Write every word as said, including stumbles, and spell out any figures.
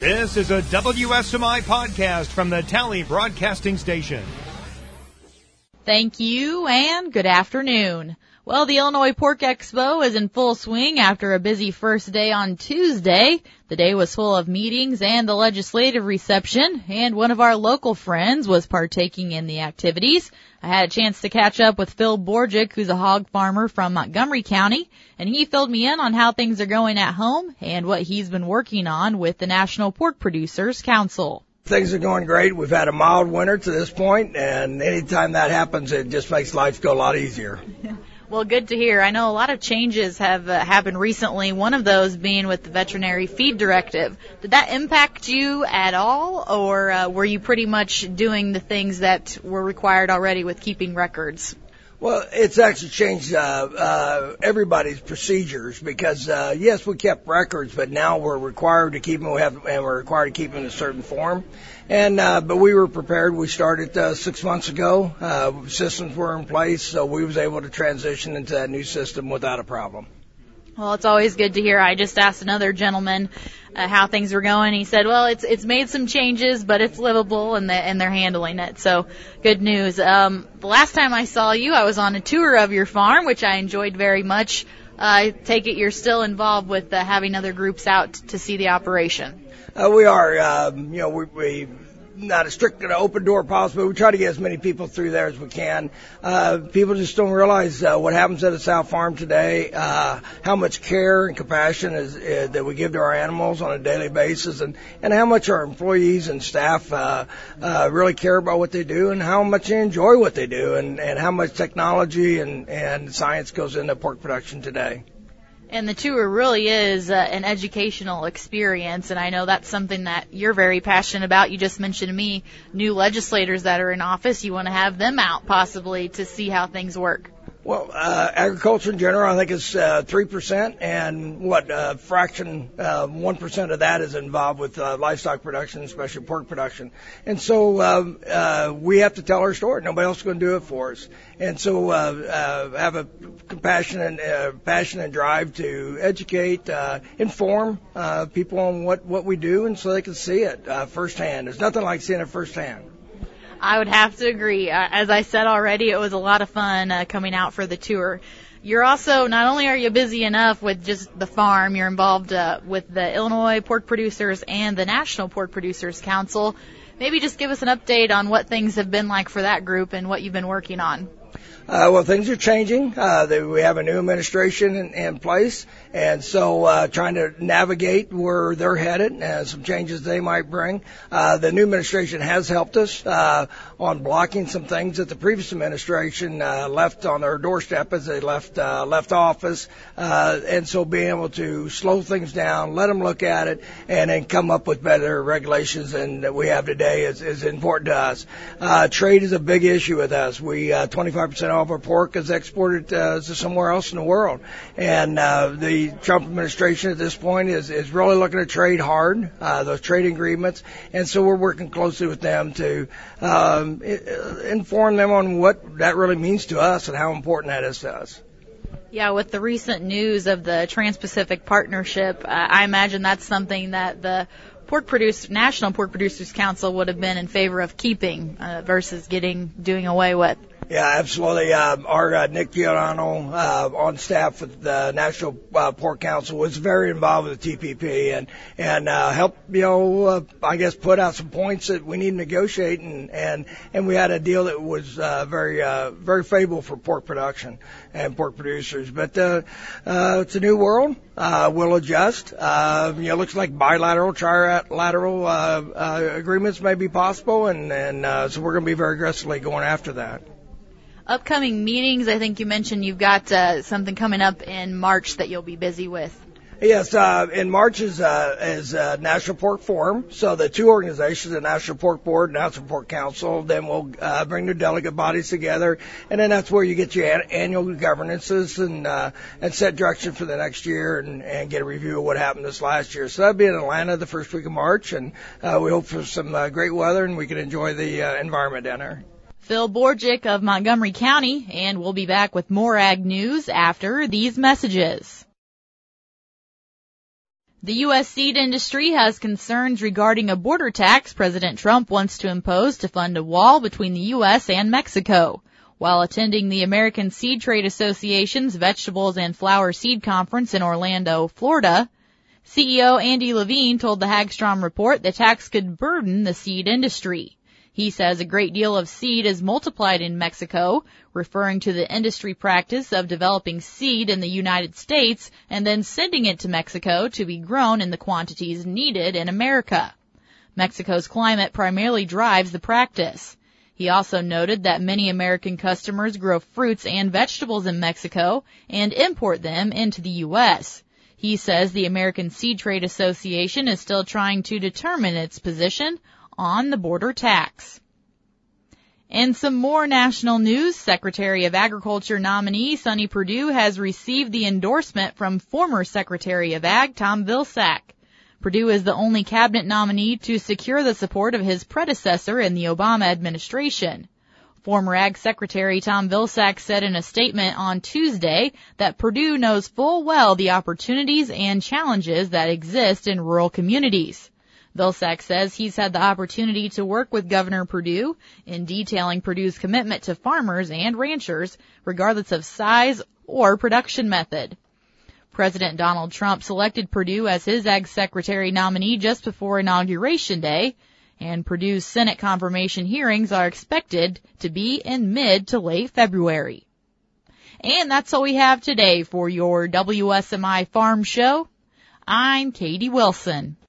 This is a W S M I podcast from the Tally Broadcasting Station. Thank you, and good afternoon. Well, the Illinois Pork Expo is in full swing after a busy first day on Tuesday. The day was full of meetings and the legislative reception, and one of our local friends was partaking in the activities. I had a chance to catch up with Phil Borgic, who's a hog farmer from Montgomery County, and he filled me in on how things are going at home and what he's been working on with the National Pork Producers Council. Things are going great. We've had a mild winter to this point, and anytime that happens, it just makes life go a lot easier. Well, good to hear. I know a lot of changes have uh, happened recently, one of those being with the Veterinary Feed Directive. Did that impact you at all, or uh, were you pretty much doing the things that were required already with keeping records? Well, it's actually changed uh, uh, everybody's procedures because, uh, yes, we kept records, but now we're required to keep them, we have, and we're required to keep them in a certain form. And uh, but we were prepared. We started uh, six months ago. Uh, systems were in place, so we was able to transition into that new system without a problem. Well, it's always good to hear. I just asked another gentleman uh, how things were going. He said, well, it's it's made some changes, but it's livable, and, the, and they're handling it. So good news. Um, the last time I saw you, I was on a tour of your farm, which I enjoyed very much. Uh, I take it you're still involved with uh, having other groups out to see the operation. Uh, we are, um, you know, we, we not a strict open door policy, but we try to get as many people through there as we can. Uh, people just don't realize uh, what happens at a sow farm today, uh, how much care and compassion is, uh, that we give to our animals on a daily basis, and, and how much our employees and staff uh, uh, really care about what they do and how much they enjoy what they do, and, and how much technology and, and science goes into pork production today. And the tour really is uh, an educational experience, and I know that's something that you're very passionate about. You just mentioned to me new legislators that are in office. You want to have them out possibly to see how things work. Well, uh, agriculture in general, I think is uh, three percent, and what uh, fraction, uh, one percent of that is involved with uh, livestock production, especially pork production. And so uh, uh, we have to tell our story. Nobody else is going to do it for us. And so uh, uh, have a compassion and uh, passion and drive to educate, uh, inform uh, people on what, what we do, and so they can see it uh, firsthand. There's nothing like seeing it firsthand. I would have to agree. Uh, as I said already, it was a lot of fun uh, coming out for the tour. You're also, not only are you busy enough with just the farm, you're involved uh, with the Illinois Pork Producers and the National Pork Producers Council. Maybe just give us an update on what things have been like for that group and what you've been working on. Uh, well, things are changing. Uh, they, we have a new administration in, in place, and so uh, trying to navigate where they're headed and some changes they might bring. Uh, the new administration has helped us uh, on blocking some things that the previous administration uh, left on their doorstep as they left uh, left office, uh, and so being able to slow things down, let them look at it, and then come up with better regulations than that we have today is, is important to us. Uh, trade is a big issue with us. We uh, twenty-five percent of our pork is exported uh, to somewhere else in the world. And uh, the Trump administration at this point is, is really looking to trade hard, uh, those trade agreements. And so we're working closely with them to um, inform them on what that really means to us and how important that is to us. Yeah, with the recent news of the Trans-Pacific Partnership, uh, I imagine that's something that the Pork Produce, National Pork Producers Council would have been in favor of keeping uh, versus getting doing away with. Yeah, absolutely. Uh, our uh, Nick Giordano uh, on staff with the National uh, Pork Council was very involved with the T P P and and uh, helped, you know, uh, I guess put out some points that we need to negotiate, and and and we had a deal that was uh, very uh, very favorable for pork production and pork producers. But uh, uh, it's a new world. Uh, we'll adjust. Uh, you know, it looks like bilateral, trilateral uh, uh, agreements may be possible, and and uh, so we're going to be very aggressively going after that. Upcoming meetings, I think you mentioned you've got uh, something coming up in March that you'll be busy with. Yes, uh, in March is, uh, is uh, National Pork Forum. So the two organizations, the National Pork Board and National Pork Council, then will uh, bring their delegate bodies together, and then that's where you get your an- annual governances and uh, and set direction for the next year and, and get a review of what happened this last year. So that'll be in Atlanta the first week of March, and uh, we hope for some uh, great weather and we can enjoy the uh, environment down there. Phil Borgic of Montgomery County, and we'll be back with more ag news after these messages. The U S seed industry has concerns regarding a border tax President Trump wants to impose to fund a wall between the U S and Mexico. While attending the American Seed Trade Association's Vegetables and Flower Seed Conference in Orlando, Florida, C E O Andy Levine told the Hagstrom Report the tax could burden the seed industry. He says a great deal of seed is multiplied in Mexico, referring to the industry practice of developing seed in the United States and then sending it to Mexico to be grown in the quantities needed in America. Mexico's climate primarily drives the practice. He also noted that many American customers grow fruits and vegetables in Mexico and import them into the U S. He says the American Seed Trade Association is still trying to determine its position on the border tax. In some more national news, Secretary of Agriculture nominee Sonny Perdue has received the endorsement from former Secretary of Ag Tom Vilsack. Perdue is the only cabinet nominee to secure the support of his predecessor in the Obama administration. Former Ag Secretary Tom Vilsack said in a statement on Tuesday that Perdue knows full well the opportunities and challenges that exist in rural communities. Vilsack says he's had the opportunity to work with Governor Perdue in detailing Perdue's commitment to farmers and ranchers, regardless of size or production method. President Donald Trump selected Perdue as his Ag Secretary nominee just before Inauguration Day, and Perdue's Senate confirmation hearings are expected to be in mid to late February. And that's all we have today for your W S M I Farm Show. I'm Katie Wilson.